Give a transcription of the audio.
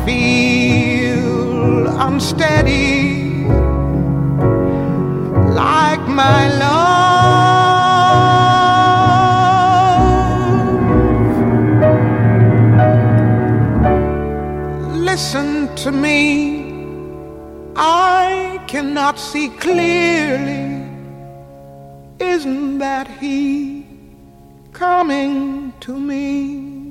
feel unsteady, like my love. Listen to me, I cannot see clearly. Isn't that he coming to me?